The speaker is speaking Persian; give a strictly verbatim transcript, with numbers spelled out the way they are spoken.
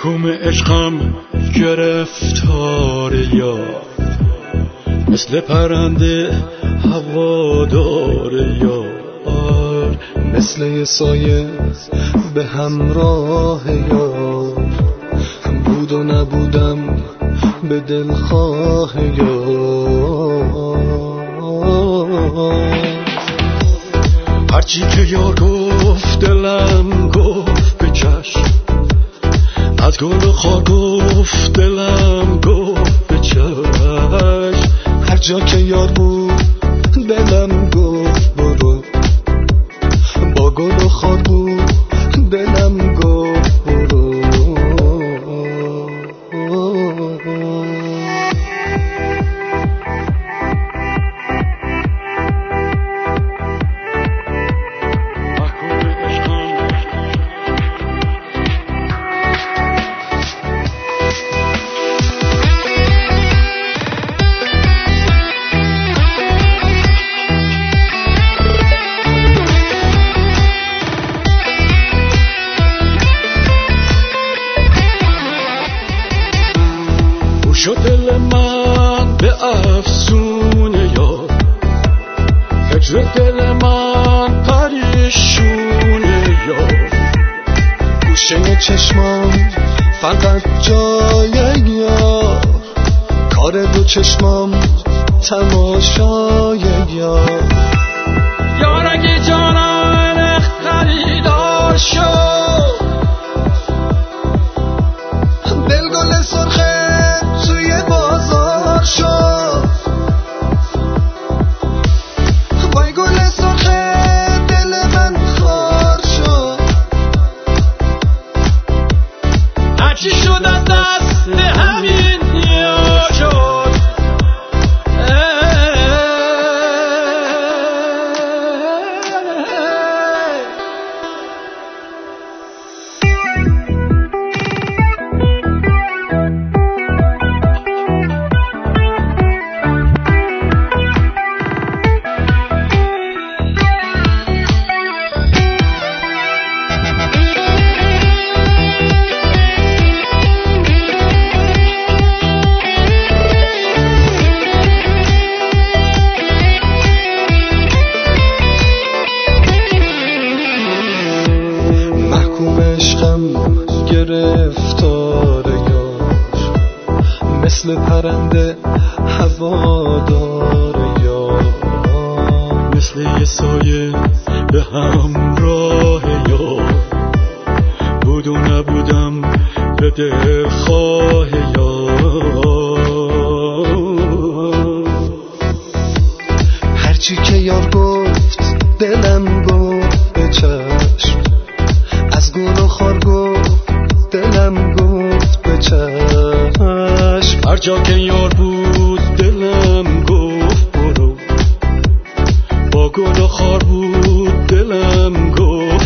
محکوم عشقم گرفتار یار، مثل پرنده هوادار یار، مثل یه سایه به همراه یار، بود و نبودم به دلخواه یار. هرچی که یار گفت دلم گفت به چشم، از گل و خار گفت دلم گفت به چشم. هر جا که یار بود دلم گفت برو، با گل و خار بود دلم گفت برو. شد دل من به افسونه یار، فکر دل من پریشونه یار. گوشه چشمام فقط جای یار، کار دو چشمام تماشای یار. یار اگه جانم خریدار شد، دل گل سرخه توی بازار شد. وای گل سرخه دل من خار شد. هرچی شد از دست همین یا شد. عشقم گرفتار یار، مثل پرنده هوادار یار، مثل یه سایه به همراه یار، بود و نبودم به دلخواه یار. هرچی که یار گفت دلم گفت به چشم، از گل و خار گفت دلم گفت به چشم. هر جا که یار بود دلم گفت برو، با گل و خار بود دلم گفت